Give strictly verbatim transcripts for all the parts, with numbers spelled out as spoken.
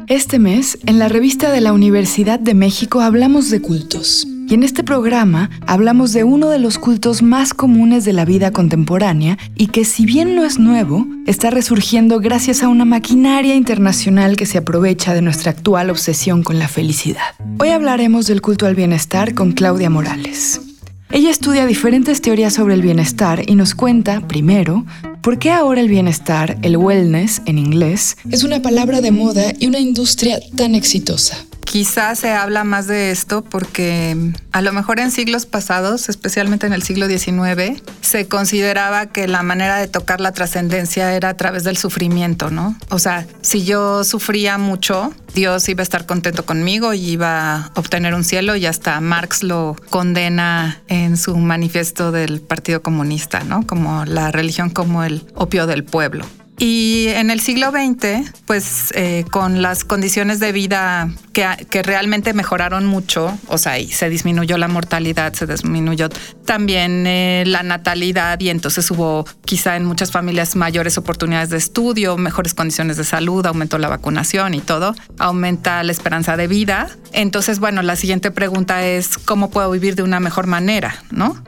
Este mes, en la revista de la Universidad de México hablamos de cultos. Y en este programa hablamos de uno de los cultos más comunes de la vida contemporánea y que, si bien no es nuevo, está resurgiendo gracias a una maquinaria internacional que se aprovecha de nuestra actual obsesión con la felicidad. Hoy hablaremos del culto al bienestar con Claudia Morales. Ella estudia diferentes teorías sobre el bienestar y nos cuenta, primero, por qué ahora el bienestar, el wellness en inglés, es una palabra de moda y una industria tan exitosa. Quizás se habla más de esto porque a lo mejor en siglos pasados, especialmente en el siglo diecinueve, se consideraba que la manera de tocar la trascendencia era a través del sufrimiento, ¿no? O sea, si yo sufría mucho, Dios iba a estar contento conmigo y iba a obtener un cielo, y hasta Marx lo condena en su manifiesto del Partido Comunista, ¿no? Como la religión como el opio del pueblo. Y en el siglo veinte, pues eh, con las condiciones de vida que, que realmente mejoraron mucho, o sea, y se disminuyó la mortalidad, se disminuyó también eh, la natalidad, y entonces hubo quizá en muchas familias mayores oportunidades de estudio, mejores condiciones de salud, aumentó la vacunación y todo, aumenta la esperanza de vida. Entonces, bueno, la siguiente pregunta es ¿cómo puedo vivir de una mejor manera, no?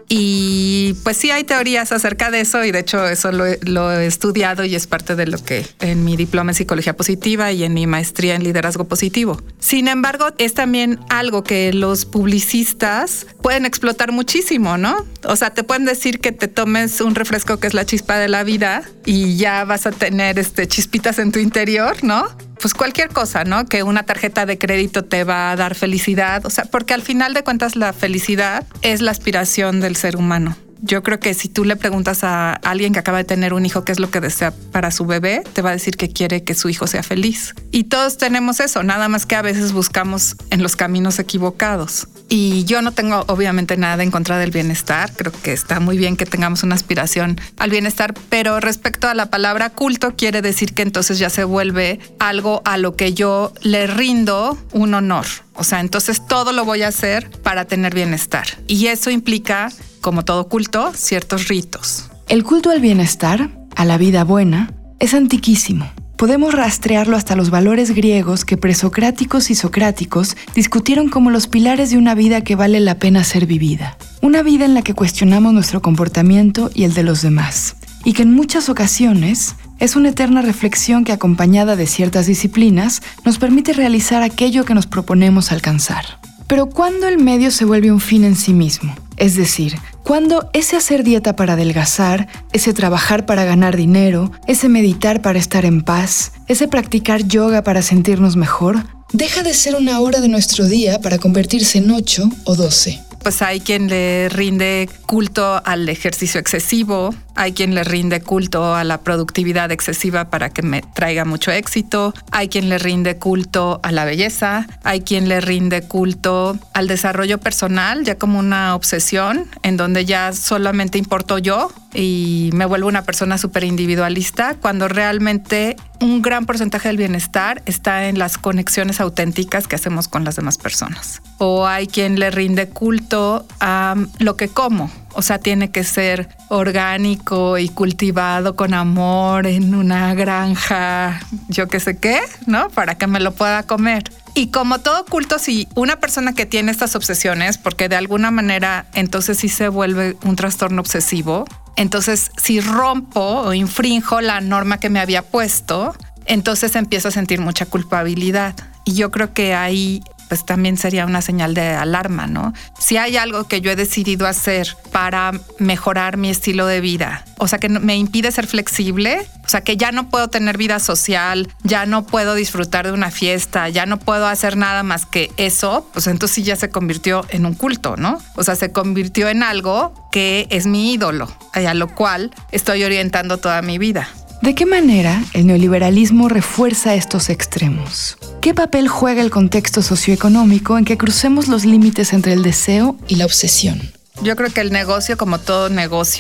Y pues sí hay teorías acerca de eso, y de hecho eso lo, lo he estudiado y es parte de lo que en mi diploma en psicología positiva y en mi maestría en liderazgo positivo. Sin embargo, es también algo que los publicistas pueden explotar muchísimo, ¿no? O sea, te pueden decir que te tomes un refresco que es la chispa de la vida y ya vas a tener este chispitas en tu interior, ¿no? Pues cualquier cosa, ¿no? Que una tarjeta de crédito te va a dar felicidad. O sea, porque al final de cuentas la felicidad es la aspiración del ser humano. Yo creo que si tú le preguntas a alguien que acaba de tener un hijo qué es lo que desea para su bebé, te va a decir que quiere que su hijo sea feliz. Y todos tenemos eso, nada más que a veces buscamos en los caminos equivocados. Y yo no tengo obviamente nada en contra del bienestar. Creo que está muy bien que tengamos una aspiración al bienestar, pero respecto a la palabra culto, quiere decir que entonces ya se vuelve algo a lo que yo le rindo un honor. O sea, entonces todo lo voy a hacer para tener bienestar. Y eso implica, como todo culto, ciertos ritos. El culto al bienestar, a la vida buena, es antiquísimo. Podemos rastrearlo hasta los valores griegos que presocráticos y socráticos discutieron como los pilares de una vida que vale la pena ser vivida. Una vida en la que cuestionamos nuestro comportamiento y el de los demás. Y que en muchas ocasiones es una eterna reflexión que, acompañada de ciertas disciplinas, nos permite realizar aquello que nos proponemos alcanzar. Pero ¿cuándo el medio se vuelve un fin en sí mismo? Es decir, ¿cuándo ese hacer dieta para adelgazar, ese trabajar para ganar dinero, ese meditar para estar en paz, ese practicar yoga para sentirnos mejor, deja de ser una hora de nuestro día para convertirse en ocho o doce? Pues hay quien le rinde culto al ejercicio excesivo, hay quien le rinde culto a la productividad excesiva para que me traiga mucho éxito, hay quien le rinde culto a la belleza, hay quien le rinde culto al desarrollo personal, ya como una obsesión, en donde ya solamente importo yo y me vuelvo una persona súper individualista, cuando realmente un gran porcentaje del bienestar está en las conexiones auténticas que hacemos con las demás personas. O hay quien le rinde culto a lo que como. O sea, tiene que ser orgánico y cultivado con amor en una granja, yo qué sé qué, ¿no? Para que me lo pueda comer. Y como todo culto, si una persona que tiene estas obsesiones, porque de alguna manera entonces sí se vuelve un trastorno obsesivo, entonces si rompo o infrinjo la norma que me había puesto, entonces empiezo a sentir mucha culpabilidad. Y yo creo que ahí pues también sería una señal de alarma, ¿no? Si hay algo que yo he decidido hacer para mejorar mi estilo de vida, o sea, que me impide ser flexible, o sea, que ya no puedo tener vida social, ya no puedo disfrutar de una fiesta, ya no puedo hacer nada más que eso, pues entonces sí ya se convirtió en un culto, ¿no? O sea, se convirtió en algo que es mi ídolo, a lo cual estoy orientando toda mi vida. ¿De qué manera el neoliberalismo refuerza estos extremos? ¿Qué papel juega el contexto socioeconómico en que crucemos los límites entre el deseo y la obsesión? Yo creo que el negocio, como todo negocio,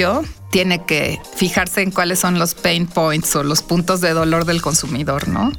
tiene que fijarse en cuáles son los pain points o los puntos de dolor del consumidor, ¿no?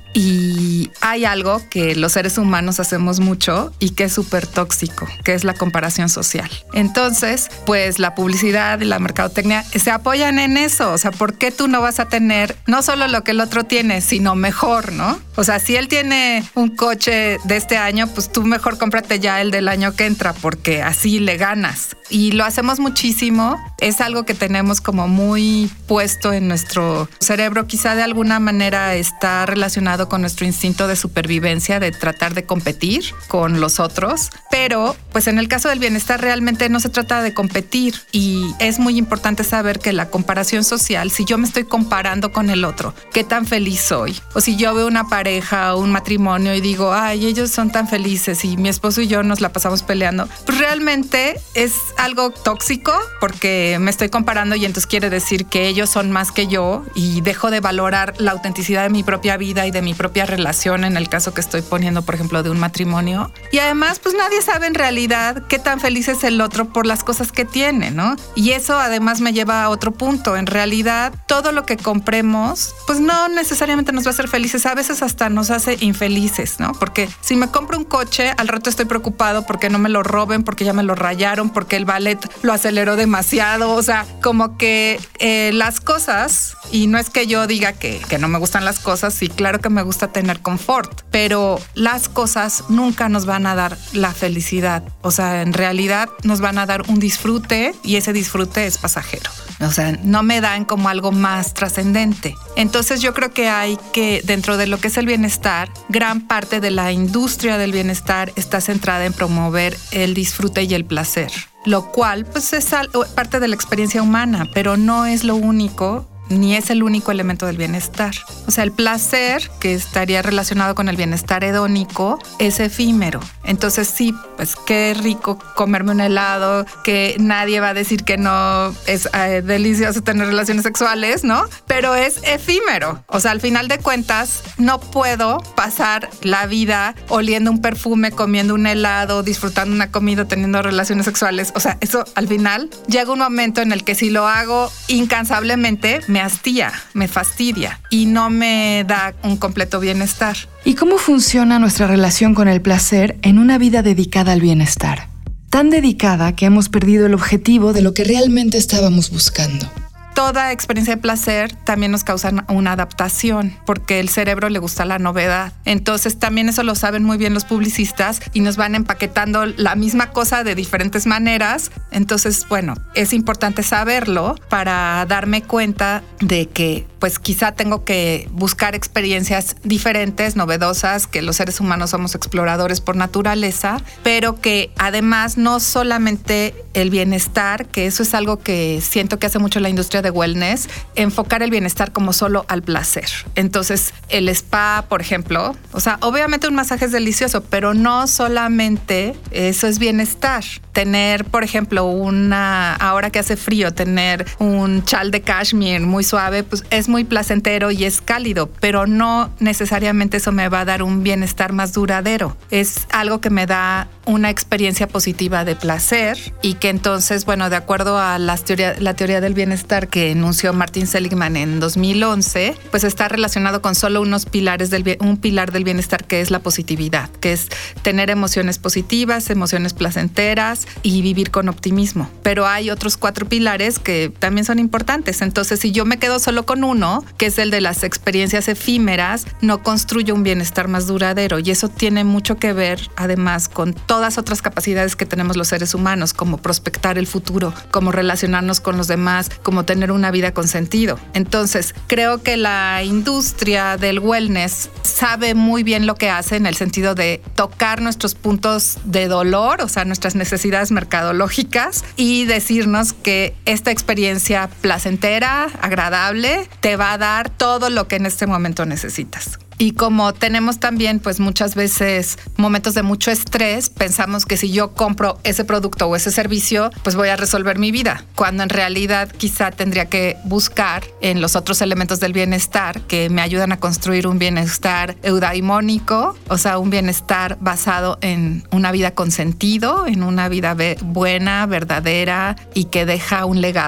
Y hay algo que los seres humanos hacemos mucho y que es súper tóxico, que es la comparación social. Entonces, pues la publicidad y la mercadotecnia se apoyan en eso. O sea, ¿por qué tú no vas a tener no solo lo que el otro tiene, sino mejor, ¿no? O sea, si él tiene un coche de este año, pues tú mejor cómprate ya el del año que entra, porque así le ganas. Y lo hacemos muchísimo. Es algo que tenemos como muy puesto en nuestro cerebro. Quizá de alguna manera está relacionado con nuestro instinto de supervivencia, de tratar de competir con los otros. Pero, pues en el caso del bienestar realmente no se trata de competir. Y es muy importante saber que la comparación social, si yo me estoy comparando con el otro, ¿qué tan feliz soy? O si yo veo una pareja o un matrimonio y digo, ay, ellos son tan felices y mi esposo y yo nos la pasamos peleando, pues realmente es algo tóxico porque me estoy comparando y entonces quiere decir que ellos son más que yo y dejo de valorar la autenticidad de mi propia vida y de mi propia relación en el caso que estoy poniendo, por ejemplo, de un matrimonio. Y además, pues nadie sabe en realidad qué tan feliz es el otro por las cosas que tiene, ¿no? Y eso además me lleva a otro punto. En realidad, todo lo que compremos, pues no necesariamente nos va a hacer felices. A veces hasta nos hace infelices, ¿no? Porque si me compro un coche, al rato estoy preocupado porque no me lo roben, porque ya me lo rayaron, porque el ballet lo aceleró demasiado. O sea, como que eh, las cosas, y no es que yo diga que, que no me gustan las cosas, sí, claro que me gusta tener confort, pero las cosas nunca nos van a dar la felicidad. O sea, en realidad nos van a dar un disfrute y ese disfrute es pasajero. O sea, no me dan como algo más trascendente. Entonces yo creo que hay que, dentro de lo que es el bienestar, gran parte de la industria del bienestar está centrada en promover el disfrute y el placer, lo cual pues es parte de la experiencia humana, pero no es lo único ni es el único elemento del bienestar. O sea, el placer, que estaría relacionado con el bienestar hedónico, es efímero. Entonces sí, pues qué rico comerme un helado, que nadie va a decir que no es eh, delicioso tener relaciones sexuales, ¿no? Pero es efímero. O sea, al final de cuentas, no puedo pasar la vida oliendo un perfume, comiendo un helado, disfrutando una comida, teniendo relaciones sexuales. O sea, eso al final llega un momento en el que si lo hago incansablemente, me hastía, me fastidia y no me da un completo bienestar. ¿Y cómo funciona nuestra relación con el placer en una vida dedicada al bienestar? Tan dedicada que hemos perdido el objetivo de lo que realmente estábamos buscando. Toda experiencia de placer también nos causa una adaptación porque el cerebro le gusta la novedad. Entonces también eso lo saben muy bien los publicistas y nos van empaquetando la misma cosa de diferentes maneras. Entonces, bueno, es importante saberlo para darme cuenta de que pues quizá tengo que buscar experiencias diferentes, novedosas, que los seres humanos somos exploradores por naturaleza, pero que además no solamente el bienestar, que eso es algo que siento que hace mucho la industria de wellness, enfocar el bienestar como solo al placer. Entonces, el spa, por ejemplo, o sea, obviamente un masaje es delicioso, pero no solamente eso es bienestar. Tener, por ejemplo, una, ahora que hace frío, tener un chal de cashmere muy suave, pues es muy placentero y es cálido, pero no necesariamente eso me va a dar un bienestar más duradero. Es algo que me da una experiencia positiva de placer y que entonces, bueno, de acuerdo a las teoría, la teoría del bienestar que enunció Martin Seligman en dos mil once, pues está relacionado con solo unos pilares del un pilar del bienestar que es la positividad, que es tener emociones positivas, emociones placenteras y vivir con optimismo. Pero hay otros cuatro pilares que también son importantes. Entonces, si yo me quedo solo con uno, que es el de las experiencias efímeras, no construyo un bienestar más duradero. Y eso tiene mucho que ver, además, con todas otras capacidades que tenemos los seres humanos, como prospectar el futuro, como relacionarnos con los demás, como tener una vida con sentido. Entonces, creo que la industria del wellness sabe muy bien lo que hace en el sentido de tocar nuestros puntos de dolor, o sea, nuestras necesidades mercadológicas y decirnos que esta experiencia placentera, agradable, te va a dar todo lo que en este momento necesitas. Y como tenemos también, pues muchas veces momentos de mucho estrés, pensamos que si yo compro ese producto o ese servicio, pues voy a resolver mi vida. Cuando en realidad quizá tendría que buscar en los otros elementos del bienestar que me ayudan a construir un bienestar eudaimónico, o sea, un bienestar basado en una vida con sentido, en una vida buena, verdadera y que deja un legado.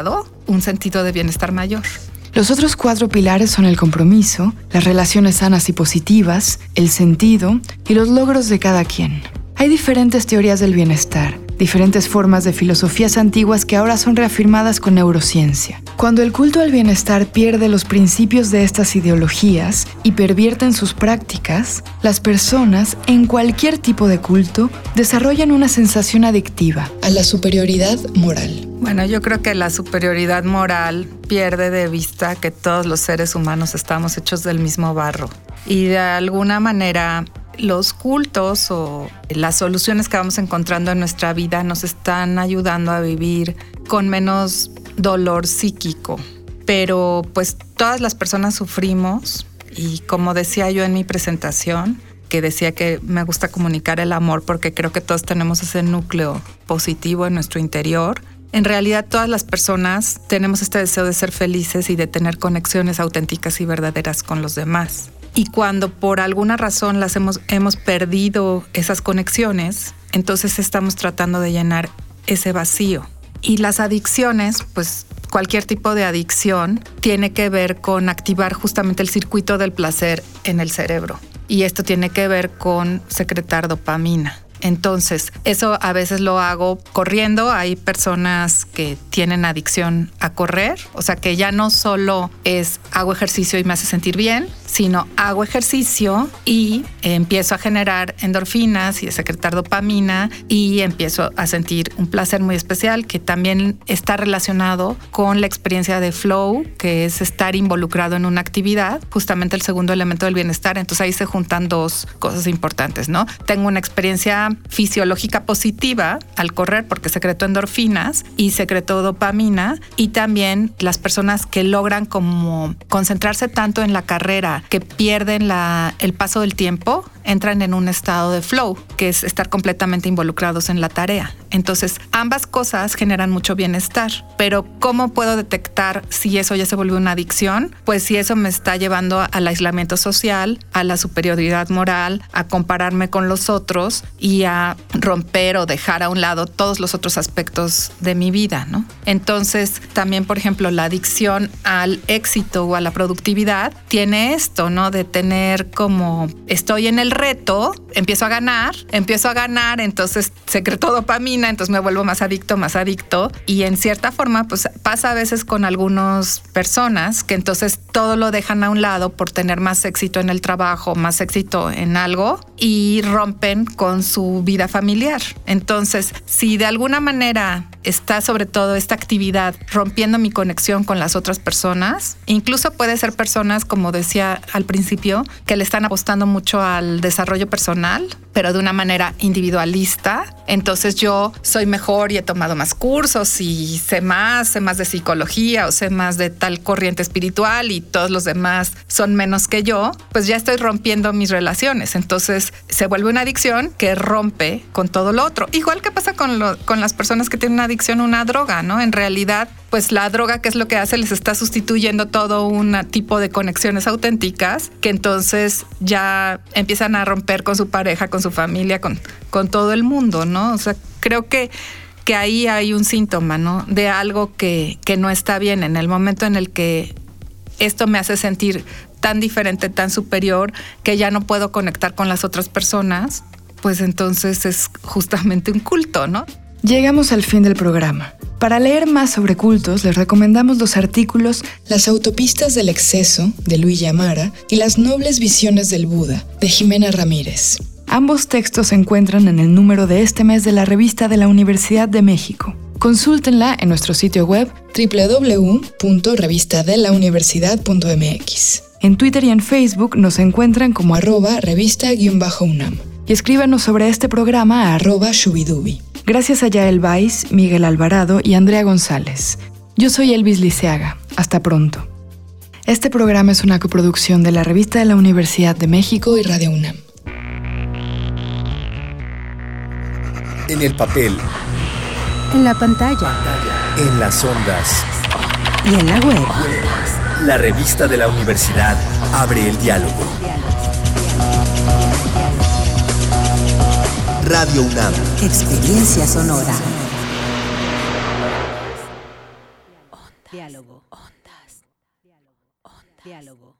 un sentido de bienestar mayor. Los otros cuatro pilares son el compromiso, las relaciones sanas y positivas, el sentido y los logros de cada quien. Hay diferentes teorías del bienestar, diferentes formas de filosofías antiguas que ahora son reafirmadas con neurociencia. Cuando el culto al bienestar pierde los principios de estas ideologías y pervierte en sus prácticas, las personas, en cualquier tipo de culto, desarrollan una sensación adictiva a la superioridad moral. Bueno, yo creo que la superioridad moral pierde de vista que todos los seres humanos estamos hechos del mismo barro. Y de alguna manera, los cultos o las soluciones que vamos encontrando en nuestra vida nos están ayudando a vivir con menos dolor psíquico. Pero pues todas las personas sufrimos y como decía yo en mi presentación, que decía que me gusta comunicar el amor porque creo que todos tenemos ese núcleo positivo en nuestro interior. En realidad, todas las personas tenemos este deseo de ser felices y de tener conexiones auténticas y verdaderas con los demás. Y cuando por alguna razón las hemos, hemos perdido esas conexiones, entonces estamos tratando de llenar ese vacío. Y las adicciones, pues cualquier tipo de adicción, tiene que ver con activar justamente el circuito del placer en el cerebro. Y esto tiene que ver con secretar dopamina. Entonces, eso a veces lo hago corriendo. Hay personas que tienen adicción a correr, o sea que ya no solo es hago ejercicio y me hace sentir bien, sino hago ejercicio y empiezo a generar endorfinas y a secretar dopamina y empiezo a sentir un placer muy especial que también está relacionado con la experiencia de flow, que es estar involucrado en una actividad, justamente el segundo elemento del bienestar. Entonces ahí se juntan dos cosas importantes, ¿no? Tengo una experiencia fisiológica positiva al correr porque secreto endorfinas y secreto dopamina, y también las personas que logran como concentrarse tanto en la carrera que pierden la, el paso del tiempo, entran en un estado de flow, que es estar completamente involucrados en la tarea. Entonces, ambas cosas generan mucho bienestar. Pero, ¿cómo puedo detectar si eso ya se volvió una adicción? Pues si eso me está llevando al aislamiento social, a la superioridad moral, a compararme con los otros y a romper o dejar a un lado todos los otros aspectos de mi vida, ¿no? Entonces, también, por ejemplo, la adicción al éxito o a la productividad tiene esto, ¿no? De tener como, estoy en el reto, empiezo a ganar, empiezo a ganar, entonces secreto dopamina, entonces me vuelvo más adicto, más adicto. Y en cierta forma, pues pasa a veces con algunas personas que entonces todo lo dejan a un lado por tener más éxito en el trabajo, más éxito en algo y rompen con su vida familiar. Entonces, si de alguna manera está sobre todo esta actividad rompiendo mi conexión con las otras personas, incluso puede ser personas, como decía al principio, que le están apostando mucho al desarrollo personal, pero de una manera individualista. Entonces yo soy mejor y he tomado más cursos y sé más, sé más de psicología o sé más de tal corriente espiritual y todos los demás son menos que yo, pues ya estoy rompiendo mis relaciones. Entonces se vuelve una adicción que rompe con todo lo otro. Igual que pasa con, lo, con las personas que tienen una adicción a una droga, ¿no? En realidad, pues la droga, ¿qué es lo que hace? Les está sustituyendo todo un tipo de conexiones auténticas que entonces ya empiezan a romper con su pareja, con su familia, con, con todo el mundo, ¿no? O sea, creo que, que ahí hay un síntoma, ¿no? De algo que, que no está bien. En el momento en el que esto me hace sentir tan diferente, tan superior, que ya no puedo conectar con las otras personas, pues entonces es justamente un culto, ¿no? Llegamos al fin del programa. Para leer más sobre cultos, les recomendamos los artículos Las autopistas del exceso, de Luis Yamara, y Las nobles visiones del Buda, de Jimena Ramírez. Ambos textos se encuentran en el número de este mes de la revista de la Universidad de México. Consúltenla en nuestro sitio web doble u doble u doble u punto revista de la universidad punto m x. En Twitter y en Facebook nos encuentran como arroba revista-unam. Y escríbanos sobre este programa a arroba shubidubi. Gracias a Yael Baiz, Miguel Alvarado y Andrea González. Yo soy Elvis Liceaga. Hasta pronto. Este programa es una coproducción de la Revista de la Universidad de México y Radio UNAM. En el papel. En la pantalla. En las ondas. Y en la web. La Revista de la Universidad abre el diálogo. Radio UNAM. Experiencia sonora. Onda. Diálogo. Ondas. Diálogo.